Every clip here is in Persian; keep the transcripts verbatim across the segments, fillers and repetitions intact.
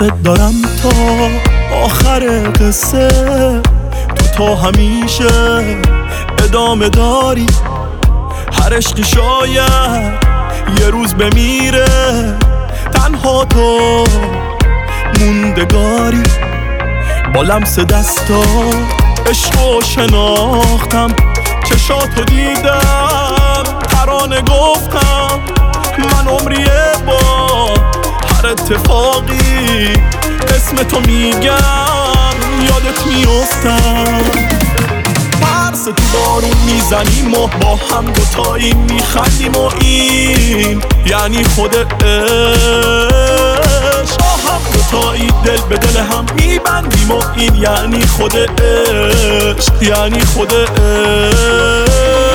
دوست دارم تا آخر قصه، تو تا همیشه ادامه داری. هر عشقی شاید یه روز بمیره، تنها تو موندگاری. با لمس دستا عشقو شناختم، چشاتو دیدم، ترانه گفتم. من عمریه با هر اتفاقی اسم تو میگم، یادت میافتم. ترس تو بارون میزنیم و با هم دوتایی میخندیم و این یعنی خود عشق. با هم دوتایی دل به دل هم میبندیم و این یعنی خود عشق، یعنی خود عشق.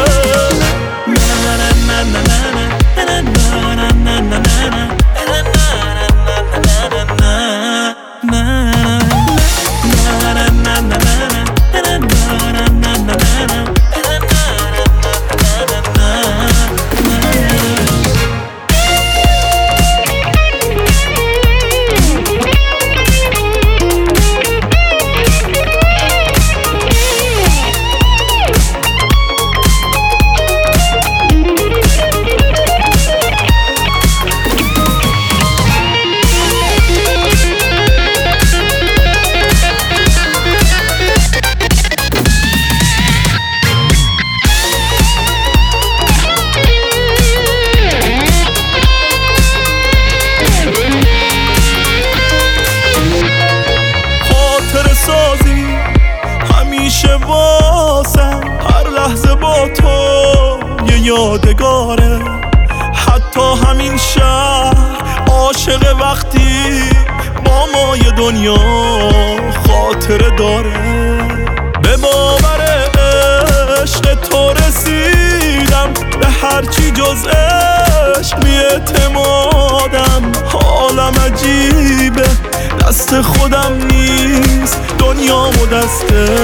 همیشه واسم هر لحظه با تو یه یادگاره. حتی همین شهر عاشق وقتی با ما یه دنیا خاطره داره. به باور عشق تو رسیدم، به هرچی جز عشق بی‌اعتمادم. حالم عجیبه، دست خودم نیست، دنیامو دست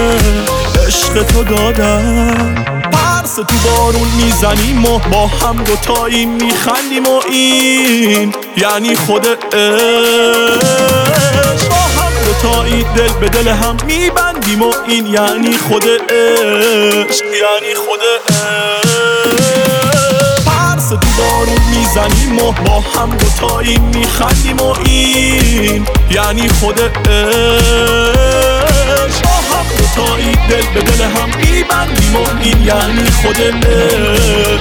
عشق تو دادم. ترس تو بارون میزنیم و با هم دوتایی میخندیم و این یعنی خود عشق. با هم دوتایی دل به دل هم میبندیم و این یعنی خود عشق، یعنی خود عشق. ترس تو بارون میزنیم و با هم دوتایی میخندیم و این یعنی خود عشق. با هم دوتایی دل به دل هم میبندیم و این یعنی خود عشق.